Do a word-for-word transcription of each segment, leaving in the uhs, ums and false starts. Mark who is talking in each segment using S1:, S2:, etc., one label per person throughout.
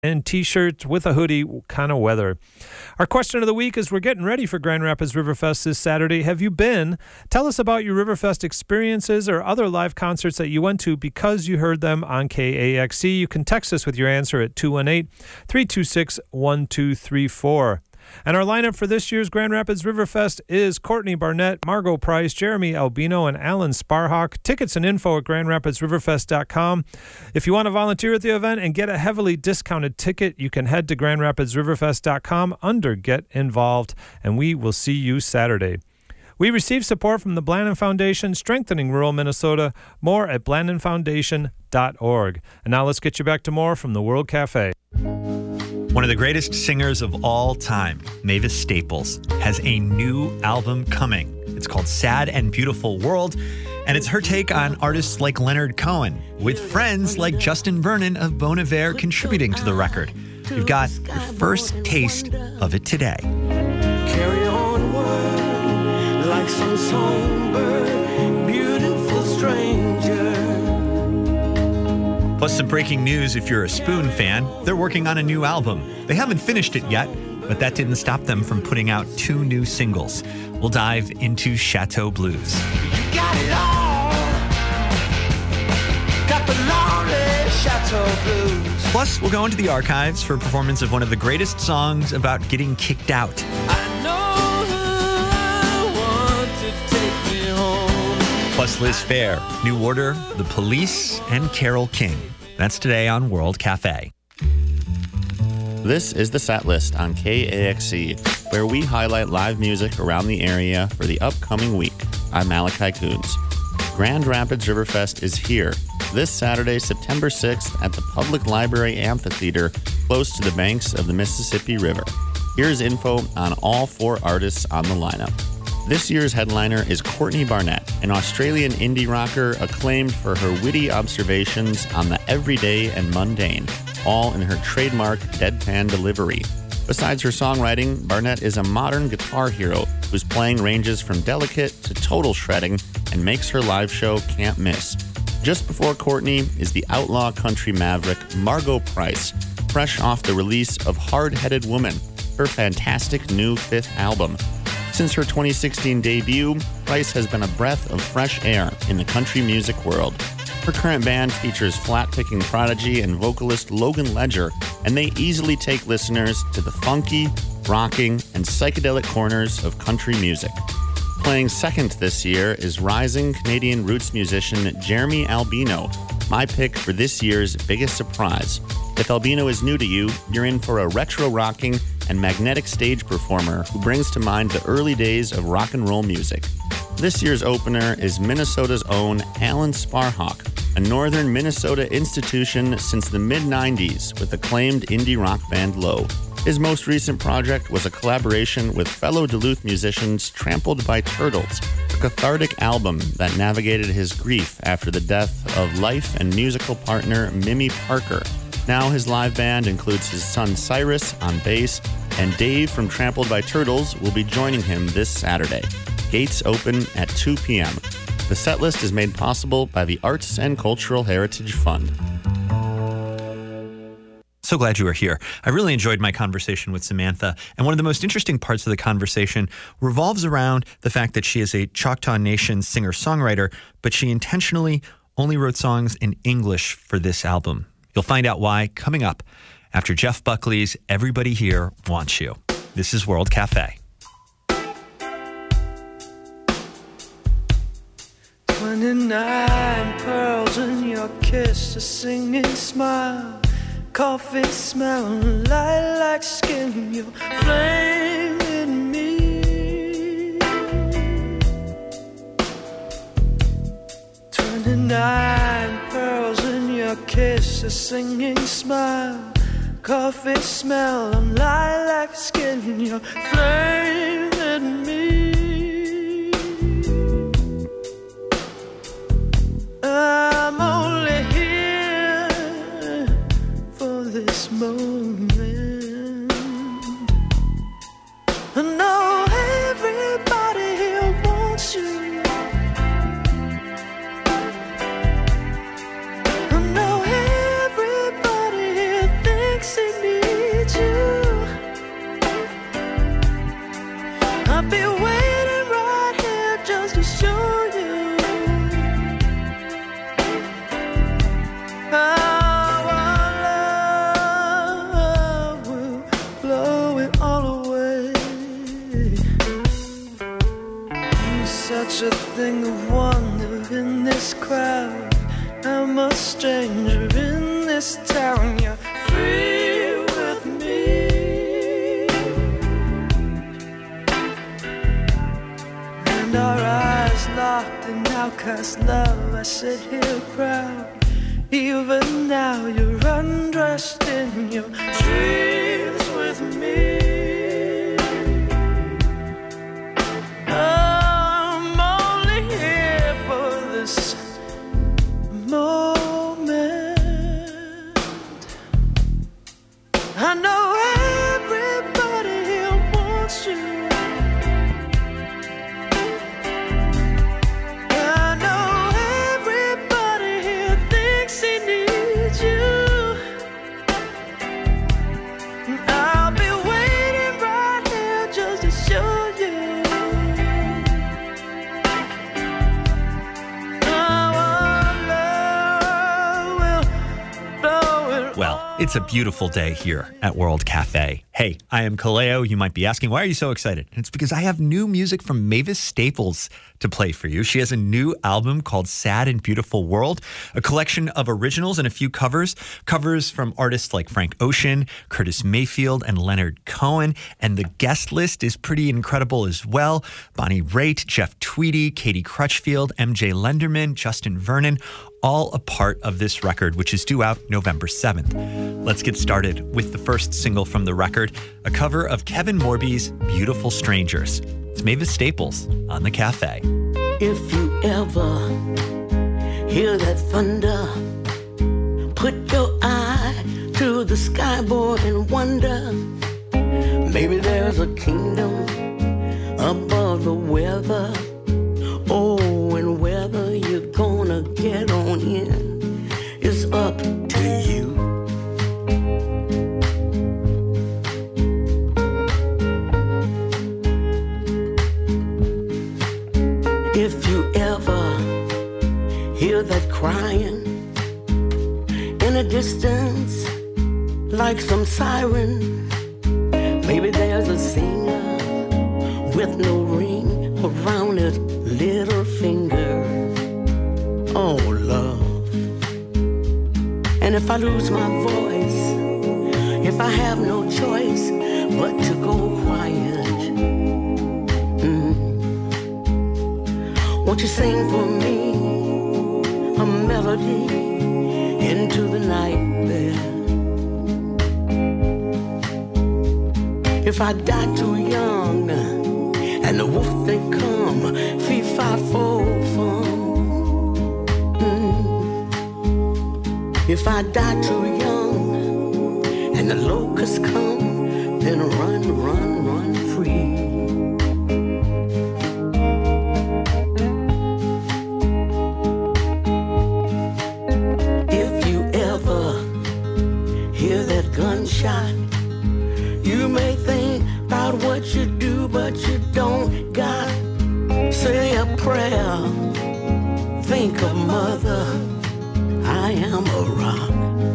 S1: and t-shirts with a hoodie kind of weather. Our question of the week is, we're getting ready for Grand Rapids Riverfest this Saturday. Have you been? Tell us about your Riverfest experiences or other live concerts that you went to because you heard them on K A X C. You can text us with your answer at two one eight, three two six, one two three four. And our lineup for this year's Grand Rapids Riverfest is Courtney Barnett, Margot Price, Jeremy Albino, and Alan Sparhawk. Tickets and info at grand rapids riverfest dot com. If you want to volunteer at the event and get a heavily discounted ticket, you can head to grand rapids riverfest dot com under Get Involved, and we will see you Saturday. We receive support from the Blandin Foundation, strengthening rural Minnesota. More at blandin foundation dot org. And now let's get you back to more from the World Cafe.
S2: One of the greatest singers of all time, Mavis Staples, has a new album coming. It's called Sad and Beautiful World, and it's her take on artists like Leonard Cohen, with friends like Justin Vernon of Bon Iver contributing to the record. You've got your first taste of it today.
S3: Carry on word like some songbird, beautiful stranger.
S2: Plus some breaking news if you're a Spoon fan. They're working on a new album. They haven't finished it yet, but that didn't stop them from putting out two new singles. We'll dive into Chateau Blues.
S3: You got it all. Got the lonely Chateau Blues.
S2: Plus, we'll go into the archives for a performance of one of the greatest songs about getting kicked out.
S3: I know who want to take me home.
S2: Plus Liz Phair, New Order, The Police, and Carole King. That's today on World Cafe.
S4: This is the set list on K A X C, where we highlight live music around the area for the upcoming week. I'm Malachi Coons. Grand Rapids Riverfest is here this Saturday, September sixth, at the Public Library Amphitheater, close to the banks of the Mississippi River. Here's info on all four artists on the lineup. This year's headliner is Courtney Barnett, an Australian indie rocker acclaimed for her witty observations on the everyday and mundane, all in her trademark deadpan delivery. Besides her songwriting, Barnett is a modern guitar hero whose playing ranges from delicate to total shredding and makes her live show can't miss. Just before Courtney is the outlaw country maverick Margot Price, fresh off the release of Hard-Headed Woman, her fantastic new fifth album. Since her twenty sixteen debut, Price has been a breath of fresh air in the country music world. Her current band features flat-picking prodigy and vocalist Logan Ledger, and they easily take listeners to the funky, rocking, and psychedelic corners of country music. Playing second this year is rising Canadian roots musician Jeremy Albino, my pick for this year's biggest surprise. If Albino is new to you, you're in for a retro-rocking and magnetic stage performer who brings to mind the early days of rock and roll music. This year's opener is Minnesota's own Alan Sparhawk, a northern Minnesota institution since the mid nineties with acclaimed indie rock band Low. His most recent project was a collaboration with fellow Duluth musicians Trampled by Turtles, a cathartic album that navigated his grief after the death of life and musical partner Mimi Parker. Now his live band includes his son Cyrus on bass, and Dave from Trampled by Turtles will be joining him this Saturday. Gates open at two p.m. The setlist is made possible by the Arts and Cultural Heritage Fund.
S2: So glad you were here. I really enjoyed my conversation with Samantha, and one of the most interesting parts of the conversation revolves around the fact that she is a Choctaw Nation singer-songwriter, but she intentionally only wrote songs in English for this album. You'll find out why coming up after Jeff Buckley's Everybody Here Wants You. This is World Cafe.
S3: twenty-nine pearls in your kiss, a singing smile, coffee smell, lilac skin, you're flaming me. twenty-nine pearls in your kiss, a singing smile, coffee smell, and lilac skin, you're flaming me. I'm only here for this moment. I know everybody here wants you. I know everybody here thinks he It's a thing of wonder in this crowd. I'm a stranger in this town. You're free with me, and our eyes locked in outcast love. I sit here proud. Even now you're undressed in your dreams with me. I'm only here for this moment. I know everybody here wants you. I know everybody here thinks he needs you. I'll be waiting right here just to show you. Our love will blow it
S2: Well, it's a beautiful day here at World Cafe. Hey, I am Kaleo. You might be asking, why are you so excited? And it's because I have new music from Mavis Staples to play for you. She has a new album called Sad and Beautiful World, a collection of originals and a few covers. Covers from artists like Frank Ocean, Curtis Mayfield, and Leonard Cohen. And the guest list is pretty incredible as well. Bonnie Raitt, Jeff Tweedy, Katie Crutchfield, M J Lenderman, Justin Vernon, all a part of this record, which is due out November seventh. Let's get started with the first single from the record, a cover of Kevin Morby's Beautiful Strangers. It's Mavis Staples on The Cafe.
S5: If you ever hear that thunder, put your eye to the skyboard and wonder. Maybe there's a kingdom above the weather. Oh, and whether you're gonna get on in is up to you. If you ever hear that crying in a distance like some siren, maybe there's a singer with no ring around his little finger. Oh, love. And if I lose my voice, if I have no choice but to go quiet, mm, won't you sing for me a melody into the night there? If I die too young and the wolf they come, fee fi fo fum. Mm. If I die too young and the locusts come, then run, run, run free. If you ever hear that gunshot, you may think about what you do, but you don't got. Say a prayer, think of mother, I am a rock.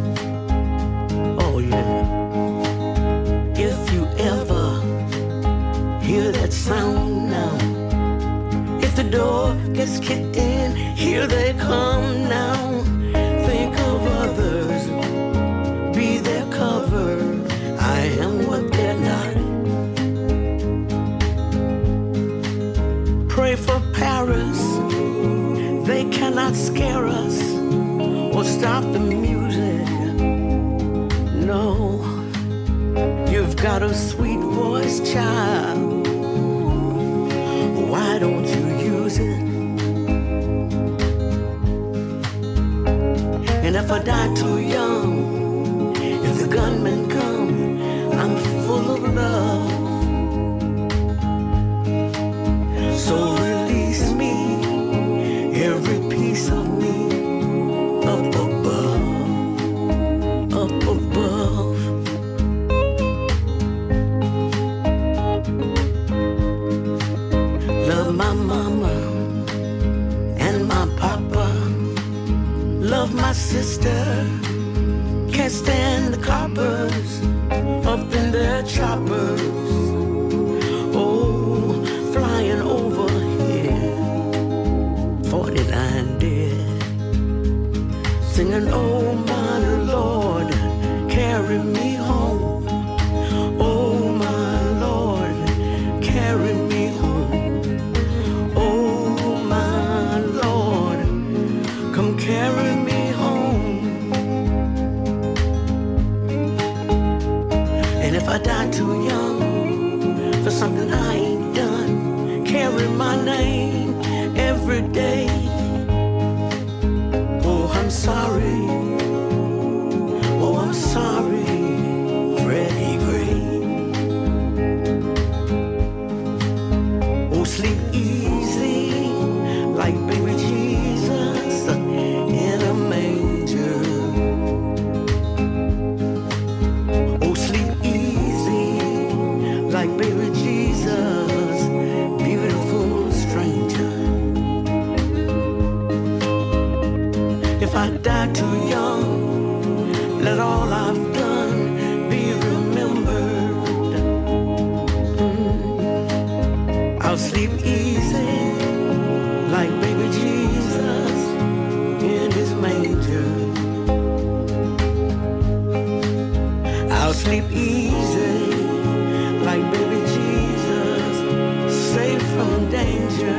S5: Oh yeah. If you ever hear that sound now, if the door gets kicked in, here they come now. Think of others, be their cover, I am what they're not. Pray for Paris, they cannot scare us or stop the music. No, you've got a sweet voice, child. Why don't you use it? And if I die too young, if the gunmen come, I'm full of love. So release me, every piece of me, up above, up above. Love my mama and my papa. Love my sister, can't stand the coppers. If I die too young for something I ain't done, carry my name every day. Oh, I'm sorry. Oh, I'm sorry, Freddie Gray. Oh, sleep easy like baby Jesus in a manger. Oh, sleep easy like baby Jesus, beautiful stranger. If I die too young, let all I've done be remembered. Mm. I'll sleep easy like baby Jesus in his manger. I'll sleep easy like baby Jesus, safe from danger.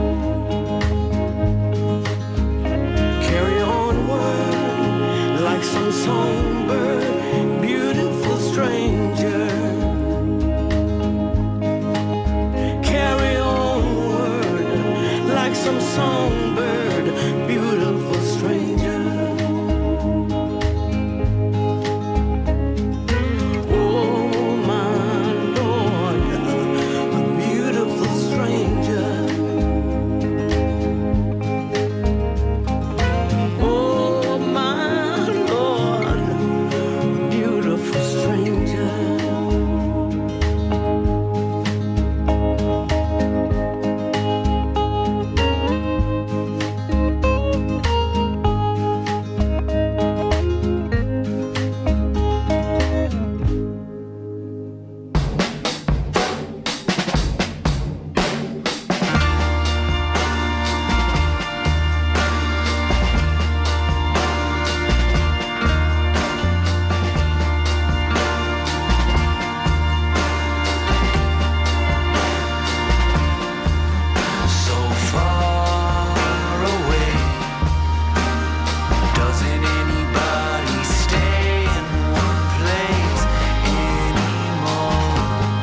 S5: Carry onward like some songbird, beautiful stranger. Carry onward like some songbird, beautiful stranger. Oh my Lord, a beautiful stranger. Oh my Lord, a beautiful stranger. So far away, doesn't anybody stay in one place anymore?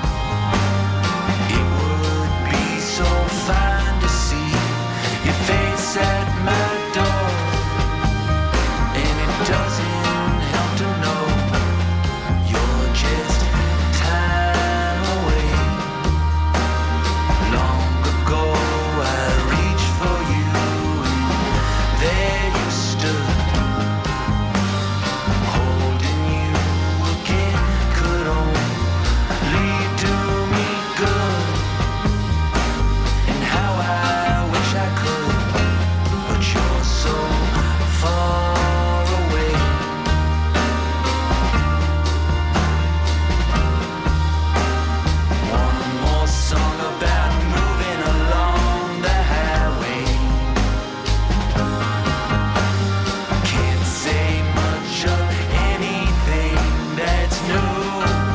S5: It would be so fine to see your face at my door, and it doesn't help to know you're just time away. Long ago I reached for you, and there you stood, holding you again could only do me good. And how I wish I could, but you're so far away. One more song about moving along the highway. Can't say much of anything that's new.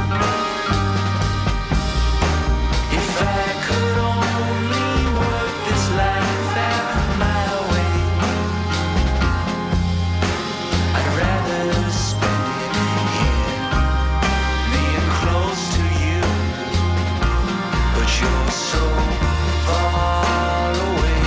S5: If I could only work this life out my way, I'd rather spend it here, being close to you. But you're so far away.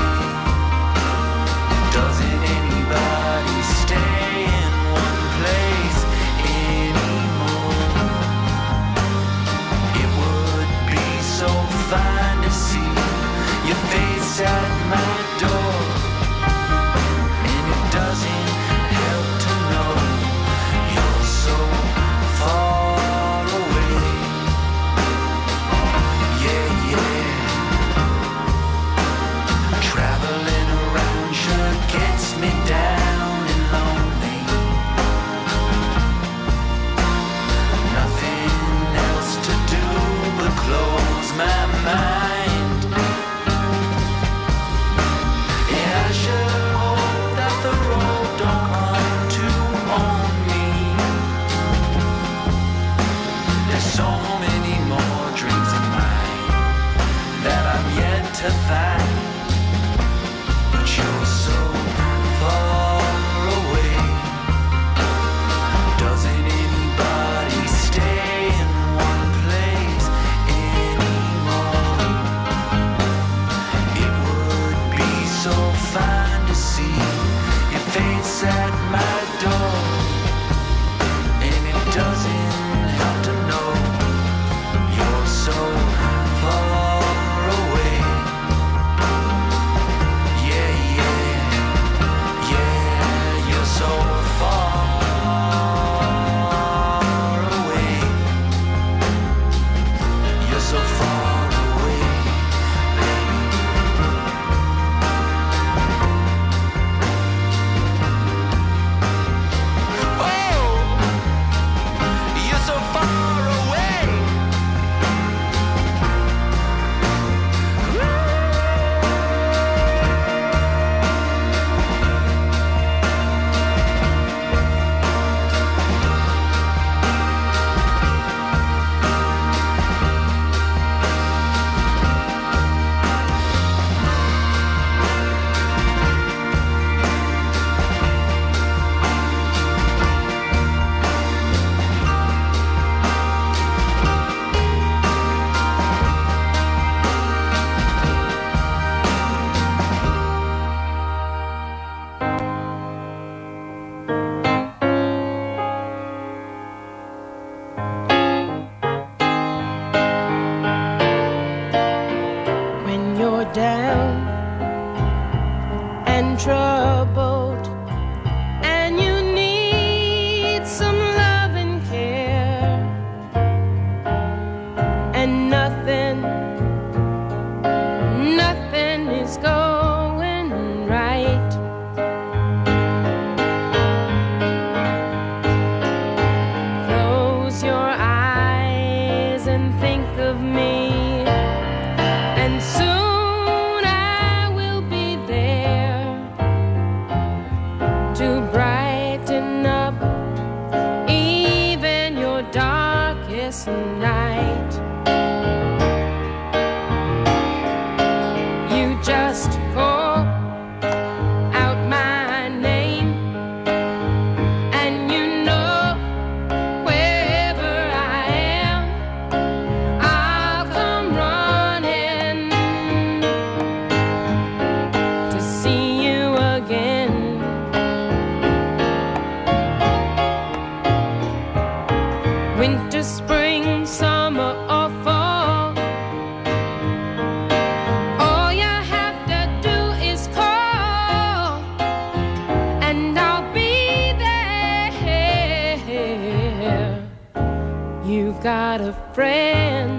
S5: Doesn't anybody stay in one place anymore? It would be so fine to see your face at my door, and it doesn't help to know you're so far away. Yeah, yeah. Traveling around sure gets me down and lonely. Nothing else to do but close my mind. Yeah, I sure hope that the road don't come to own me. There's so many more dreams of mine that I'm yet to find, but you're so far away. Doesn't anybody stay in one
S6: When you're down and troubled and you need some love and care, and nothing, nothing is going right. Close your eyes and think of me, and soon I will be there to brighten up even your darkest night. You just call out my name, and you know wherever I am, I'll come running to see you again. Winter, spring, summer, or fall, all you have to do is call, and I'll be there. You've got a friend.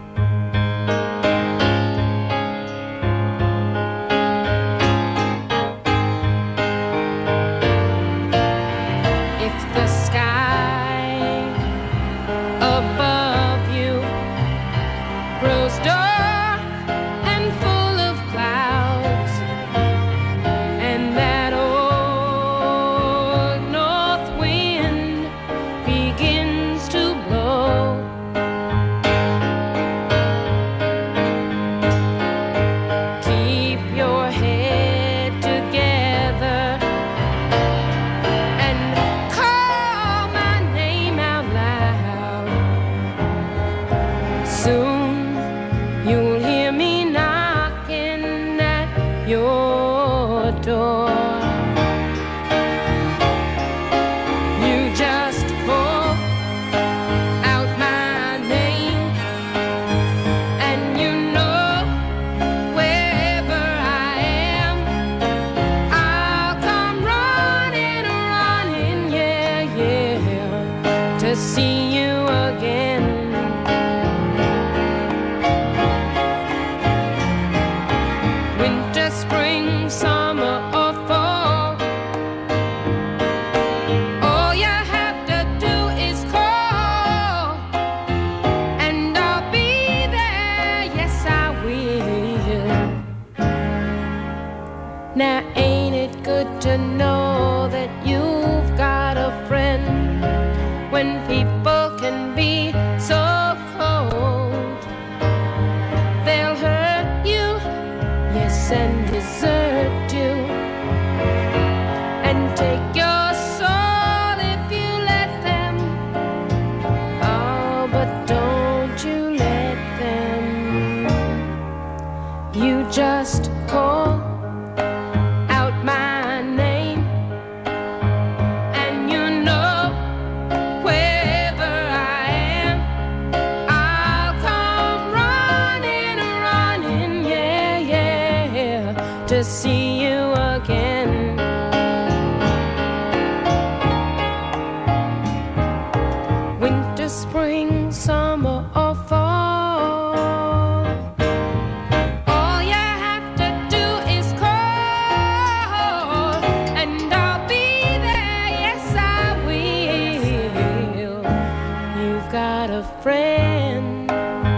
S6: If the sky above you grows dark and full of clouds, and that old north wind begins to blow, keep your head together and call my name out loud. Soon you'll hear me knocking at your door. You just call out my name, and you know wherever I am, I'll come running, running, yeah, yeah, to see you again. Winter, spring, summer, or fall, all you have to do is call, and I'll be there, yes I will. Now ain't it good to know that you've got a friend when people can be so cold? They'll hurt you, yes, and desert you, and take your soul if you let them. Oh, but don't you let them. You just call out my name, and you know wherever I am, I'll come running, running, yeah, yeah, to see you again. Winter, spring, summer, or fall, all you have to do is call, and I'll be there, yes I will. You've got a friend.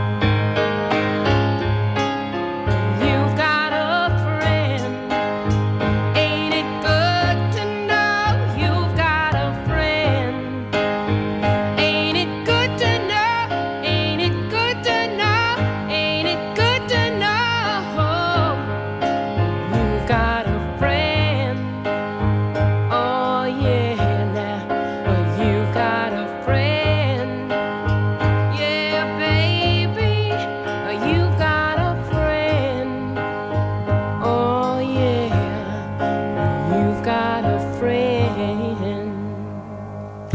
S6: You've got a friend. Ain't it good to know you've got a friend? Ain't it good to know? Ain't it good to know? Ain't it good to know you've got a friend? Oh yeah, now you've got a friend. Yeah, baby.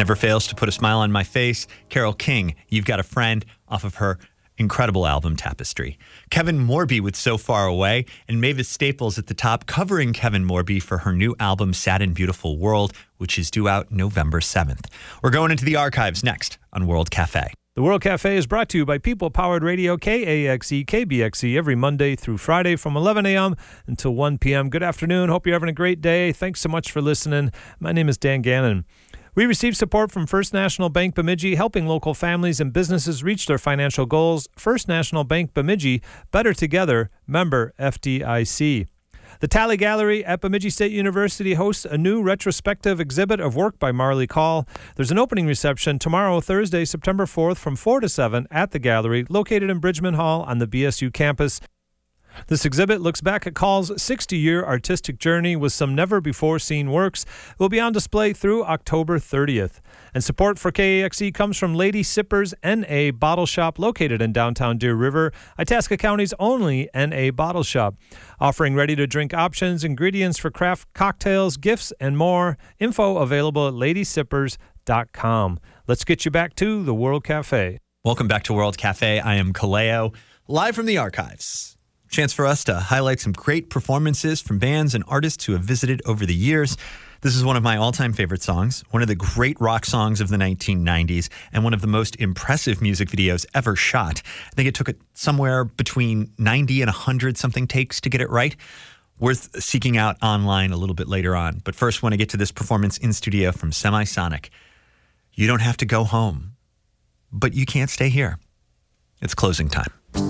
S2: never fails to put a smile on my face. Carole King, You've Got a Friend, off of her incredible album Tapestry. Kevin Morby with So Far Away, and Mavis Staples at the top covering Kevin Morby for her new album Sad and Beautiful World, which is due out November seventh. We're going into the archives next on World Cafe.
S1: The World Cafe is brought to you by People Powered Radio, K A X E, K B X E, every Monday through Friday from eleven a.m. until one p.m. Good afternoon. Hope you're having a great day. Thanks so much for listening. My name is Dan Gannon. We receive support from First National Bank Bemidji, helping local families and businesses reach their financial goals. First National Bank Bemidji, better together, member F D I C. The Talley Gallery at Bemidji State University hosts a new retrospective exhibit of work by Marley Call. There's an opening reception tomorrow, Thursday, September fourth, from four to seven at the gallery, located in Bridgman Hall on the B S U campus. This exhibit looks back at Call's sixty-year artistic journey with some never-before-seen works. It will be on display through October thirtieth. And support for K A X E comes from Lady Sippers N A Bottle Shop, located in downtown Deer River, Itasca County's only N A bottle shop, offering ready-to-drink options, ingredients for craft cocktails, gifts, and more. Info available at lady sippers dot com. Let's get you back to the World Cafe.
S2: Welcome back to World Cafe. I am Kaleo, live from the archives. Chance for us to highlight some great performances from bands and artists who have visited over the years. This is one of my all-time favorite songs, one of the great rock songs of the nineteen nineties, and one of the most impressive music videos ever shot. I think it took it somewhere between ninety and one hundred something takes to get it right. Worth seeking out online a little bit later on. But first, want to get to this performance in studio from Semisonic. You don't have to go home, but you can't stay here. It's closing time.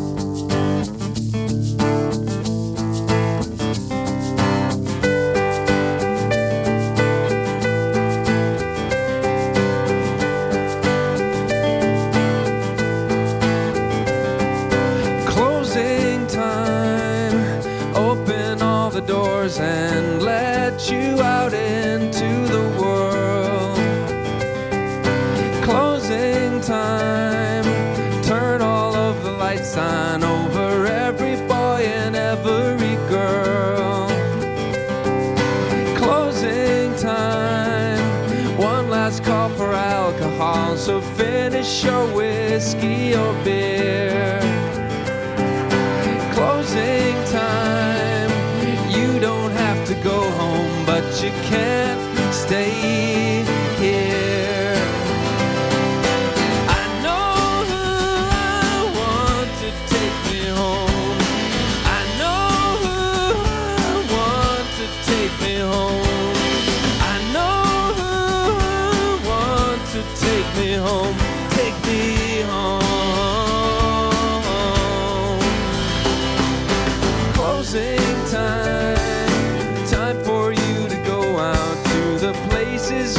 S3: And let you out into the world. Closing time, turn all of the lights on over every boy and every girl. Closing time, one last call for alcohol, so finish your whiskey or beer. Closing time, you don't have to go home, but you can't stay here. I know who I want to take me home. I know who I want to take me home. I know who I want to take me home. Take me home. Closing time. Time for you to go out to the places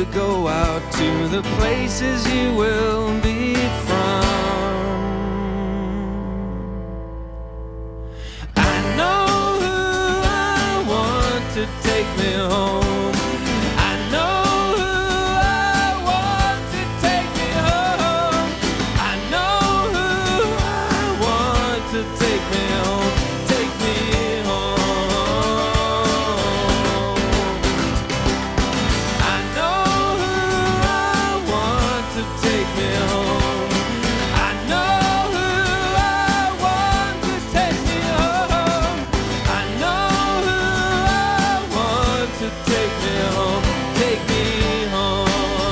S3: to go out to the places you will be from. I know who I want to take me home. I know who I want to take me home. I know who I want to take me home. Take me home. I know who I want to take me home. I know who I want to take me home. I know who I want to take me home. Take me home.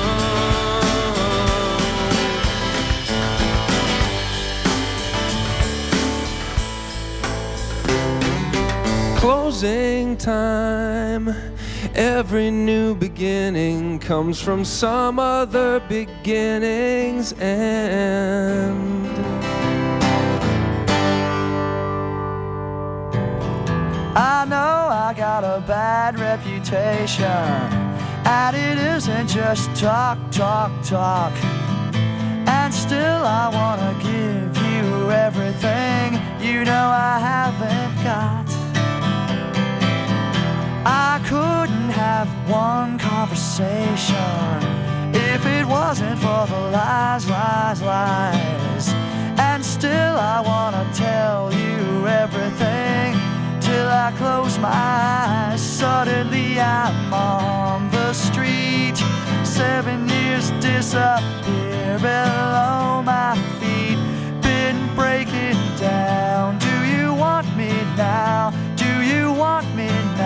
S3: Closing time. Every new beginning comes from some other beginning's end.
S7: I know I got a bad reputation, and it isn't just talk, talk, talk. And still I wanna give you everything you know I haven't got. I couldn't have one conversation if it wasn't for the lies, lies, lies. And still I wanna tell you everything till I close my eyes. Suddenly I'm on the street, seven years disappear below my feet. Been breaking down. Do you want me now? Do you want me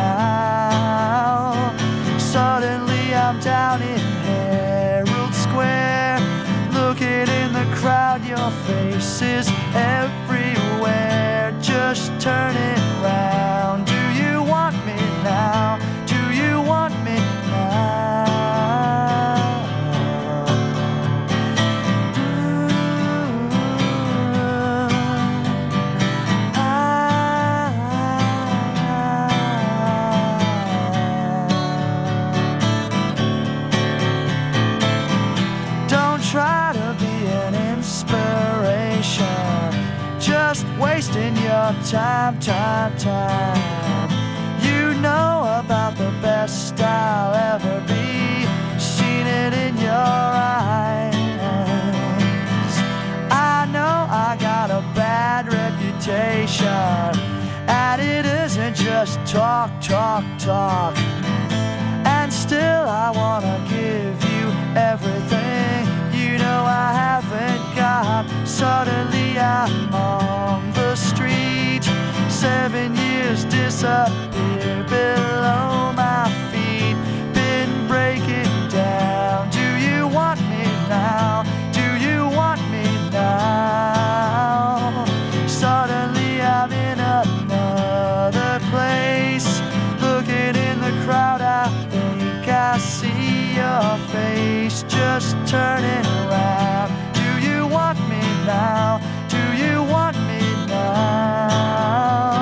S7: now? Suddenly I'm down in Herald Square, looking in the crowd, your face is everywhere. Just turning round. Do you want me now? Do you want me now? Don't try to be an inspiration, just wasting your time, time, time. You know about the best I'll ever be, seen it in your eyes. I know I got a bad reputation, and it isn't just talk, talk, talk. And still I wanna give you everything you know I haven't got. Suddenly I'm on the street, seven years disappear below my feet. Been breaking down. Do you want me now? Do you want me now? Suddenly I'm in another place, looking in the crowd. I think I see your face. Just turning around. Do you want me now? Do you want me now?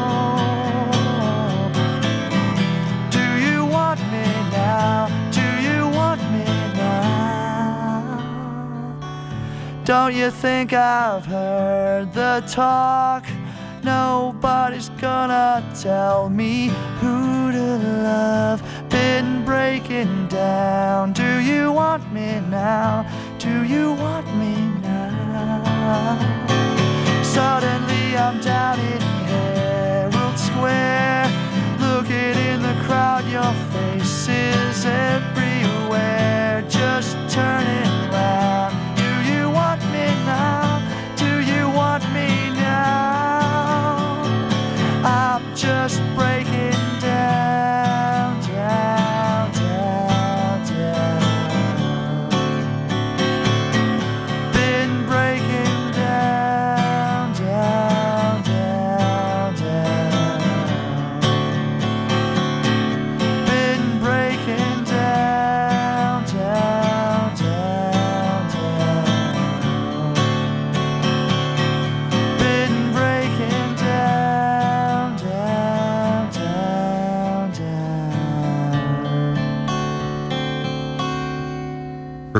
S7: Do you want me now? Do you want me now? Don't you think I've heard the talk? Nobody's gonna tell me who to love. Been breaking down. Do you want me now? Do you want me now? Suddenly I'm down in Herald Square, looking in the crowd, your face is everywhere. Just turning around. Do you want me now? Do you want me now? I'm just breaking down, down, down, down.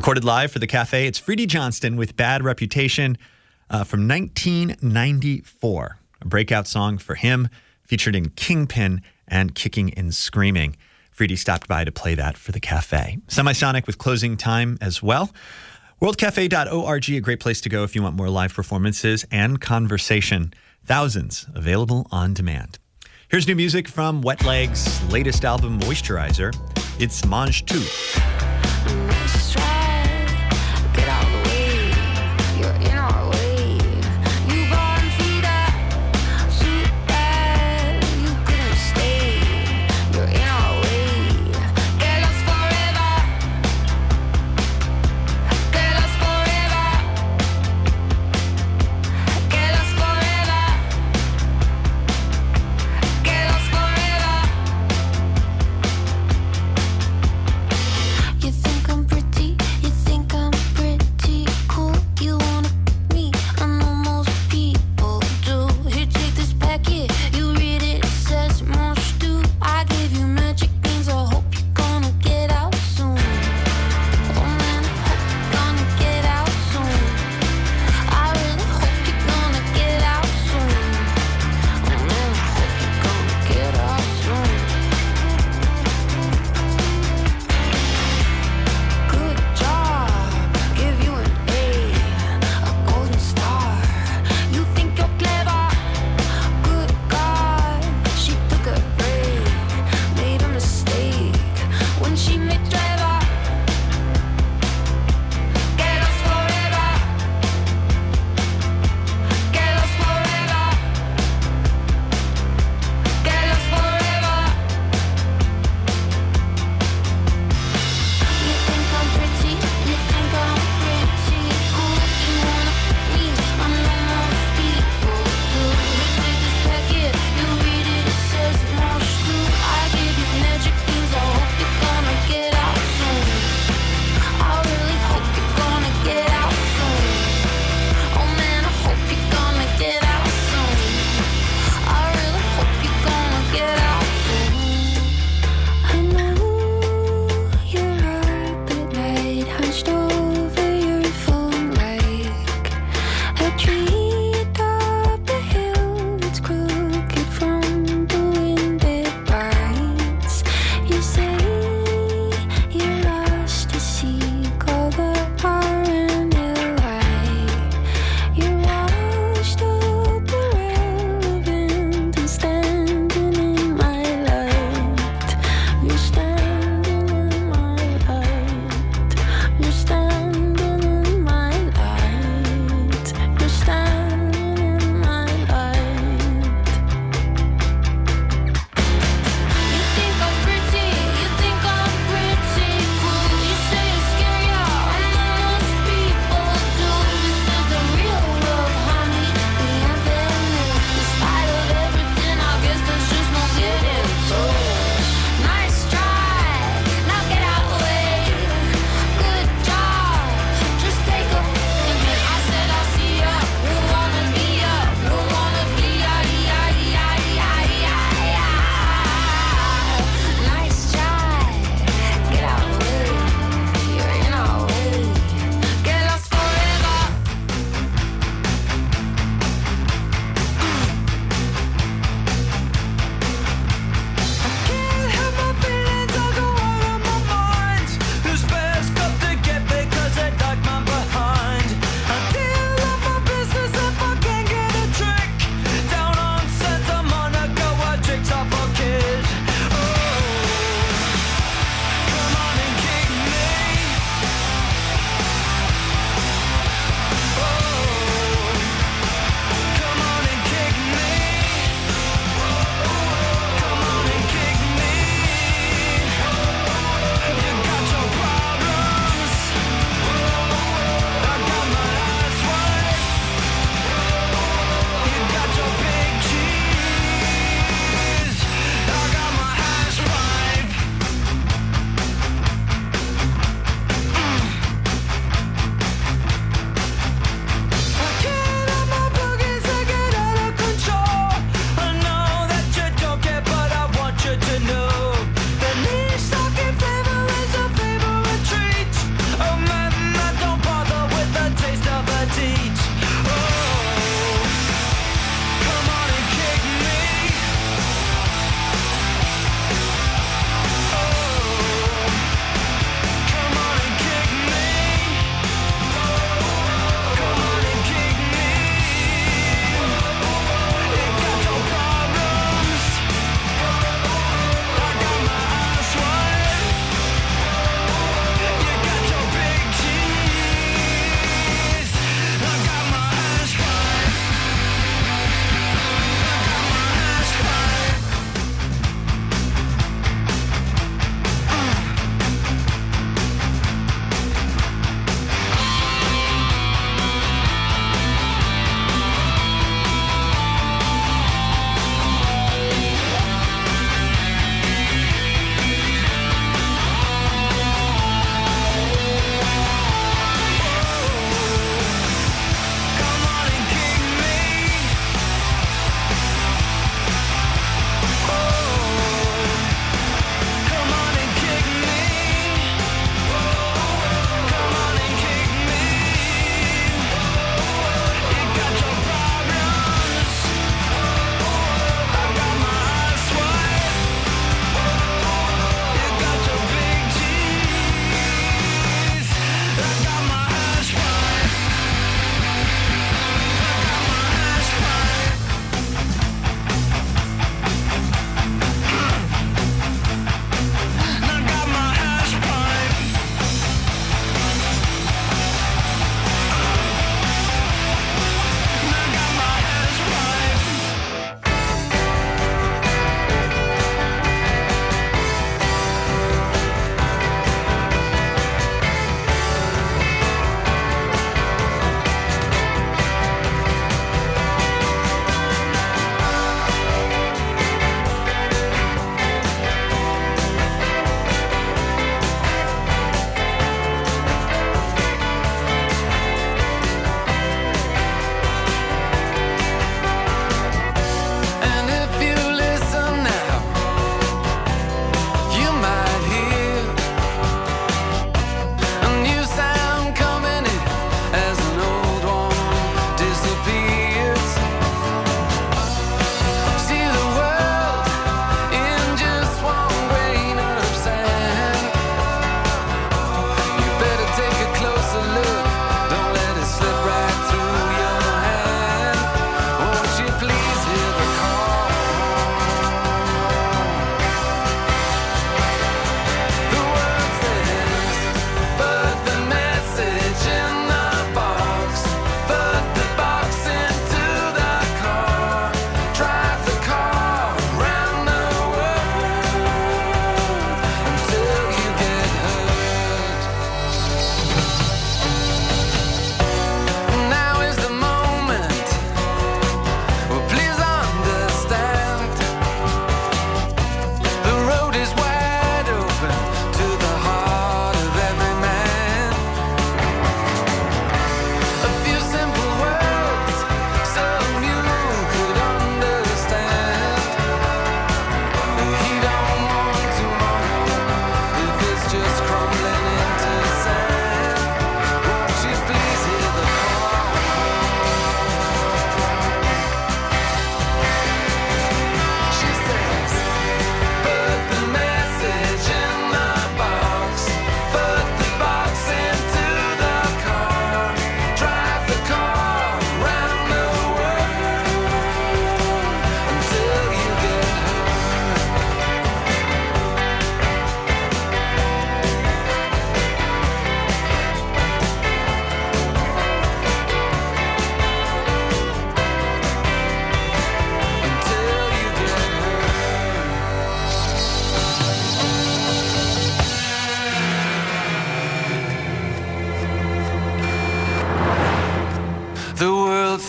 S2: Recorded live for the Cafe, it's Freddie Johnston with Bad Reputation uh, from nineteen ninety-four. A breakout song for him, featured in Kingpin and Kicking and Screaming. Freddie stopped by to play that for the Cafe. Semisonic with closing time as well. world cafe dot org, a great place to go if you want more live performances and conversation. Thousands available on demand. Here's new music from Wet Leg's latest album, Moisturizer. It's Mange Tout.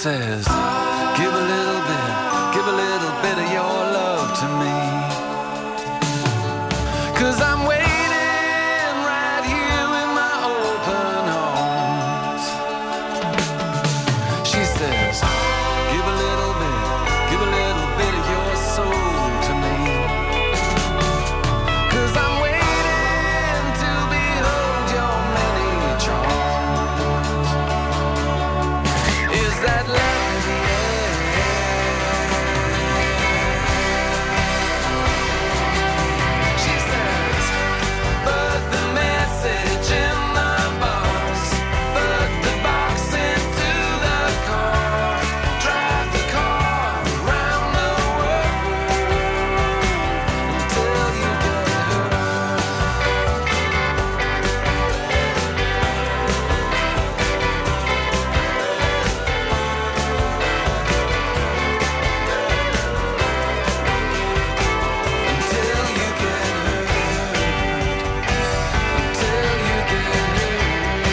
S8: says, give a little bit, give a little bit of your love to me. 'Cause I'm waiting right here with my open arms. She says, give a little bit, give a little bit of your soul to me. 'Cause I'm waiting to behold your many charms. Is that love in the air? She says, put the message in the box, put the box into the car, drive the car around the world until you get her. Until you get hurt. Until you get hurt.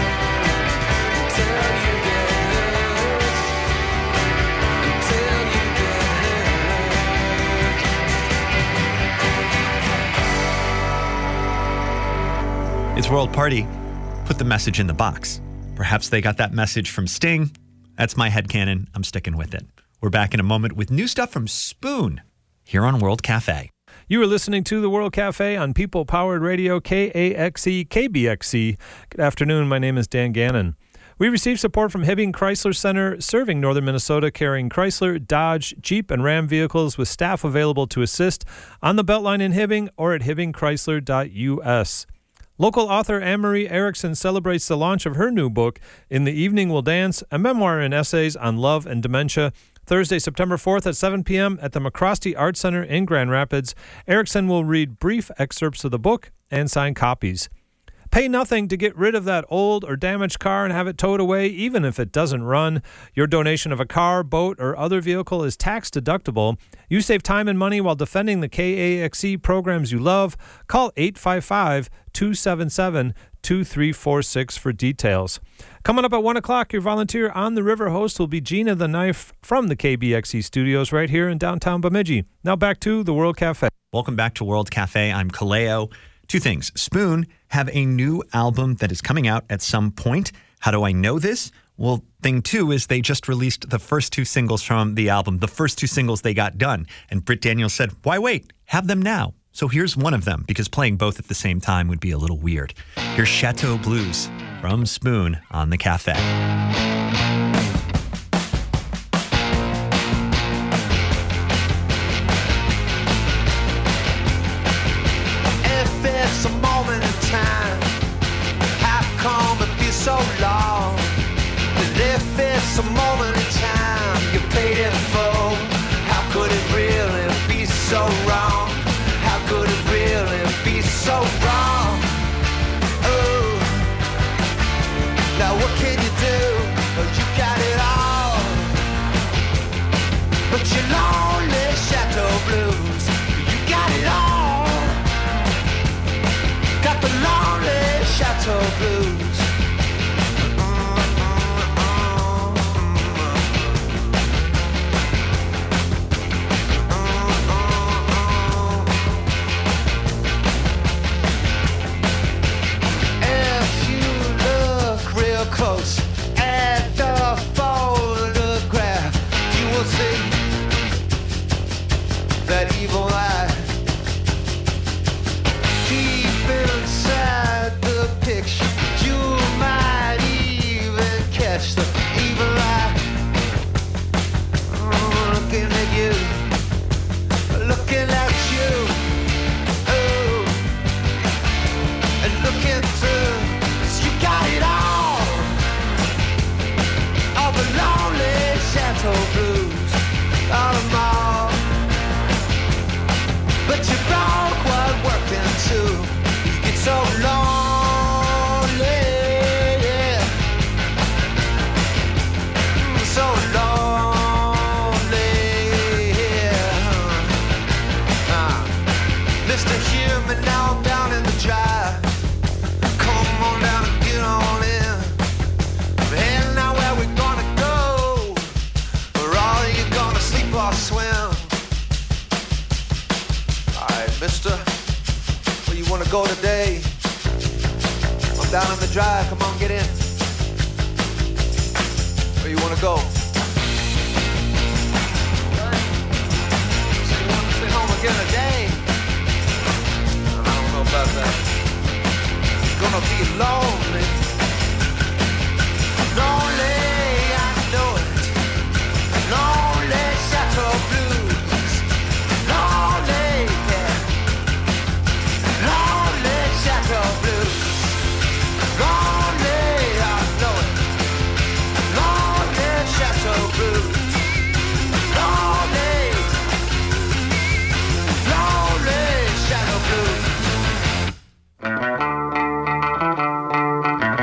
S8: Until you get hurt. Until you get hurt.
S2: It's World Party. Put the message in the box. Perhaps they got that message from Sting. That's my headcanon. I'm sticking with it. We're back in a moment with new stuff from Spoon here on World Cafe.
S1: You are listening to the World Cafe on People Powered Radio, K A X E, K B X C. Good afternoon. My name is Dan Gannon. We received support from Hibbing Chrysler Center, serving northern Minnesota, carrying Chrysler, Dodge, Jeep, and Ram vehicles with staff available to assist on the Beltline in Hibbing or at hibbing chrysler dot U S. Local author Anne-Marie Erickson celebrates the launch of her new book, In the Evening We'll Dance, a memoir and essays on love and dementia. Thursday, September fourth at seven p.m. at the McCrosty Art Center in Grand Rapids. Erickson will read brief excerpts of the book and sign copies. Pay nothing to get rid of that old or damaged car and have it towed away, even if it doesn't run. Your donation of a car, boat, or other vehicle is tax deductible. You save time and money while defending the K A X E programs you love. Call eight five five, two seven seven, two three four six for details. Coming up at one o'clock, your volunteer on the river host will be Gina the Knife from the K B X E studios right here in downtown Bemidji. Now back to the World Cafe.
S2: Welcome back to World Cafe. I'm Kaleo. Two things. Spoon have a new album that is coming out at some point. How do I know this? Well, thing two is they just released the first two singles from the album, the first two singles they got done. And Britt Daniels said, why wait? Have them now. So here's one of them, because playing both at the same time would be a little weird. Here's Chateau Blues from Spoon on the Cafe.
S9: If it's a moment in time, how come it be so long? And if it's a moment in time, you paid it full, how could it really be so wrong? How could it really be so wrong? Oh, now what can you do? Oh, you got it all, but you're lonely, Chateau Blues. You got it all, got the lonely Chateau Blues. go today. I'm down on the drive, come on, get in. Where you wanna go? So you wanna stay home again today? I don't know about that. Gonna be lonely. Lonely, I know it. Lonely Chateau Blues. Lonely, yeah. Lonely Chateau Blues. Lonely, I know it. Lonely Chateau Blues. Lonely. Lonely Chateau Blues.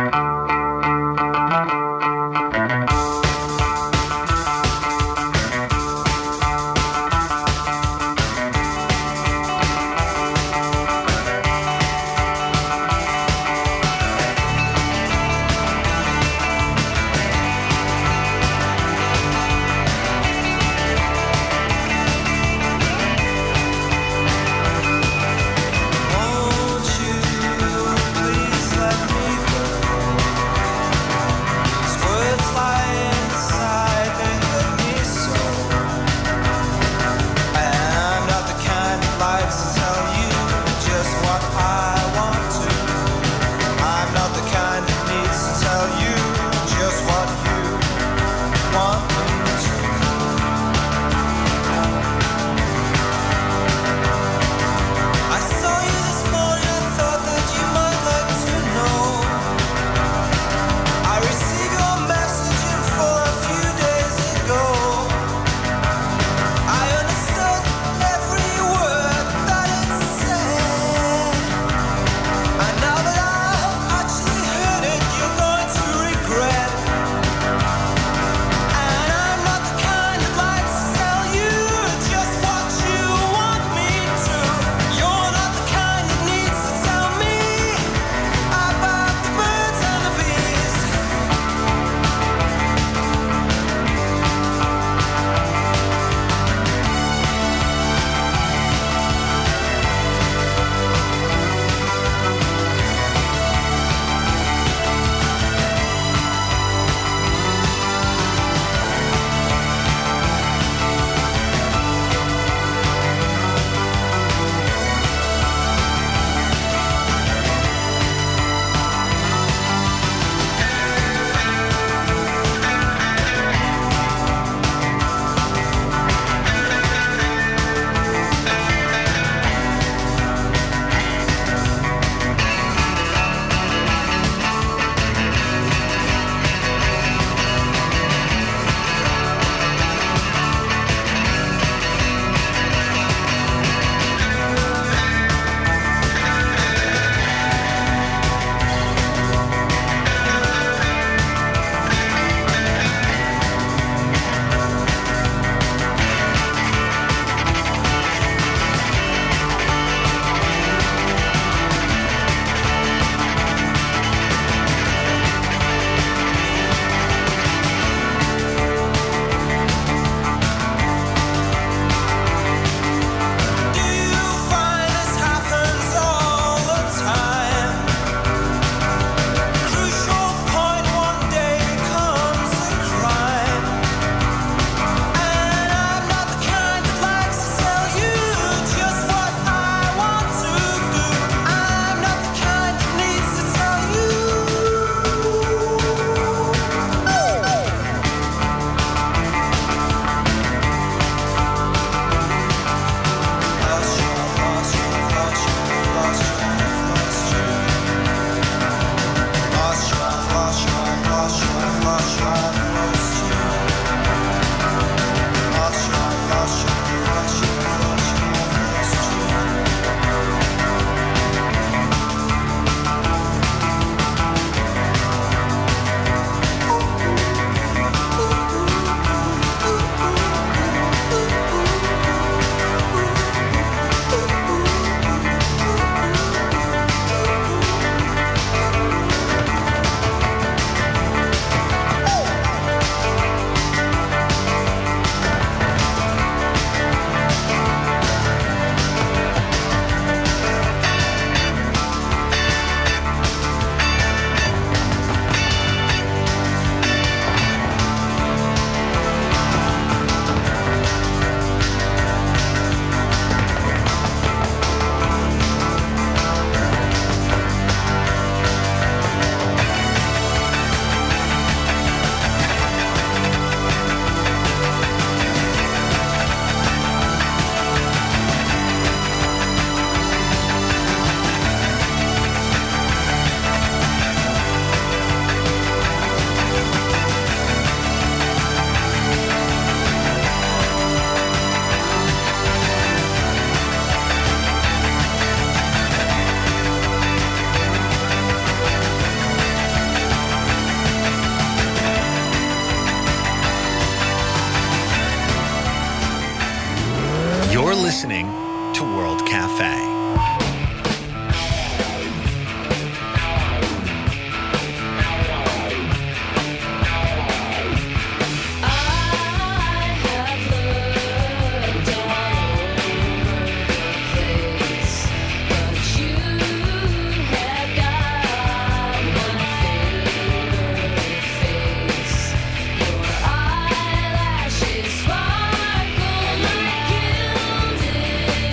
S2: listening to World Cafe.
S10: Sparkle like gilded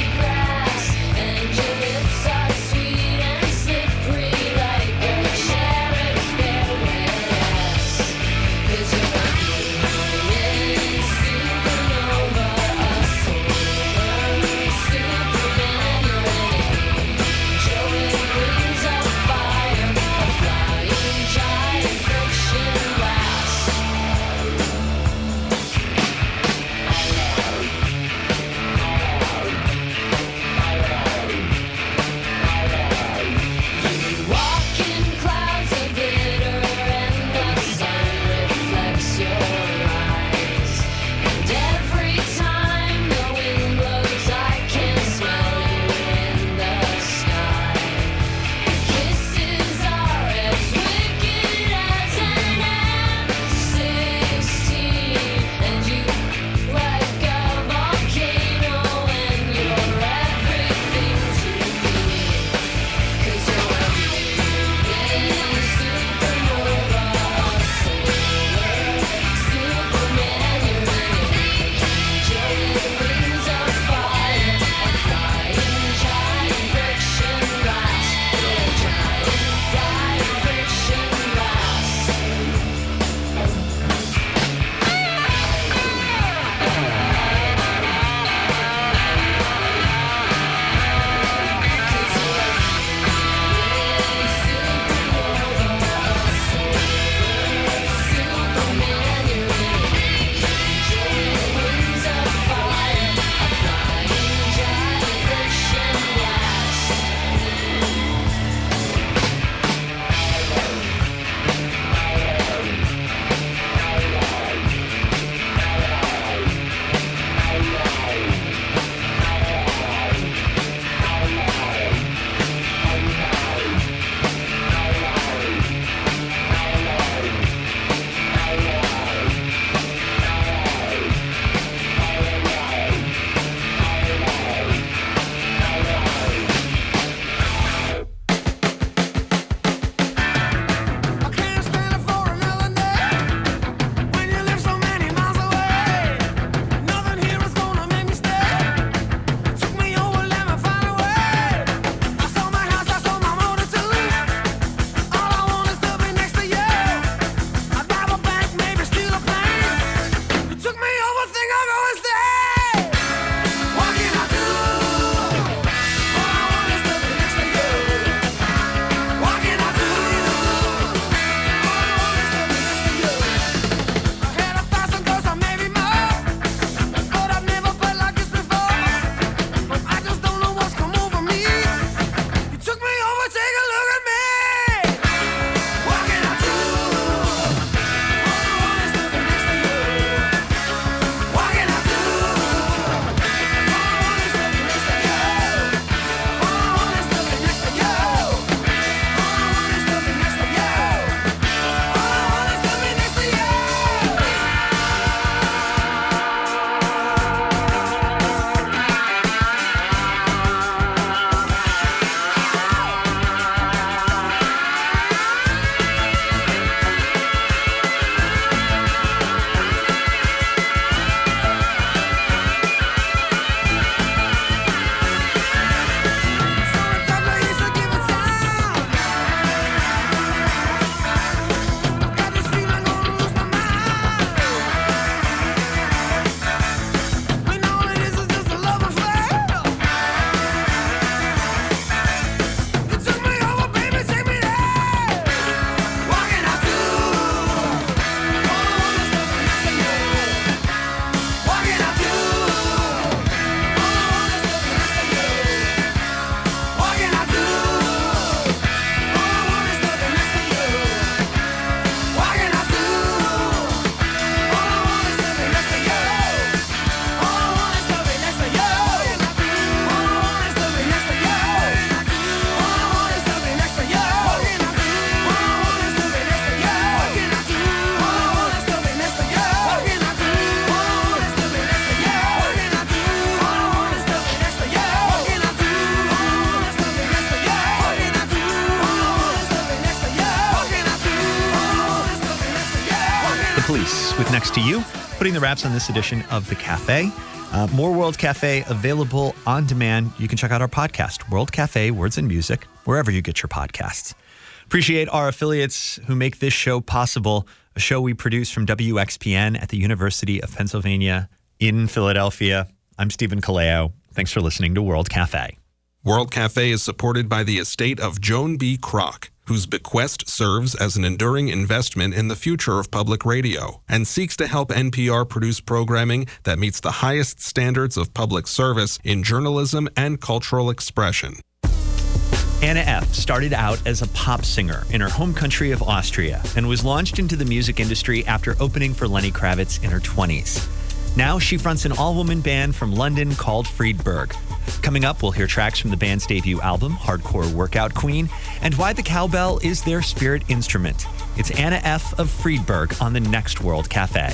S2: Police with Next to You, putting the wraps on this edition of The Cafe. Uh, more World Cafe available on demand. You can check out our podcast, World Cafe, Words and Music, wherever you get your podcasts. Appreciate our affiliates who make this show possible, a show we produce from W X P N at the University of Pennsylvania in Philadelphia. I'm Stephen Kaleo. Thanks for listening to World Cafe.
S10: World Cafe is supported by the estate of Joan B. Kroc, whose bequest serves as an enduring investment in the future of public radio and seeks to help N P R produce programming that meets the highest standards of public service in journalism and cultural expression.
S2: Anna F. started out as a pop singer in her home country of Austria and was launched into the music industry after opening for Lenny Kravitz in her twenties. Now she fronts an all-woman band from London called Friedberg. Coming up, we'll hear tracks from the band's debut album, Hardcore Workout Queen, and why the cowbell is their spirit instrument. It's Anna F. of Friedberg on the next World Cafe.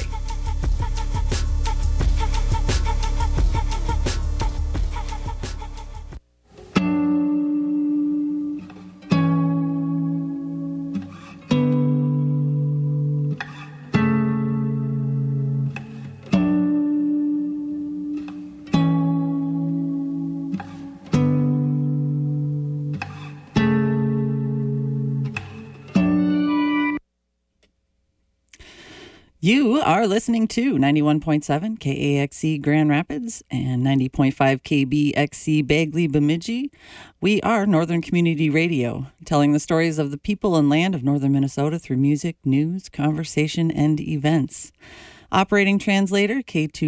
S11: You are listening to ninety-one point seven K A X C Grand Rapids and ninety point five K B X C Bagley Bemidji. We are Northern Community Radio, telling the stories of the people and land of northern Minnesota through music, news, conversation, and events. Operating translator K two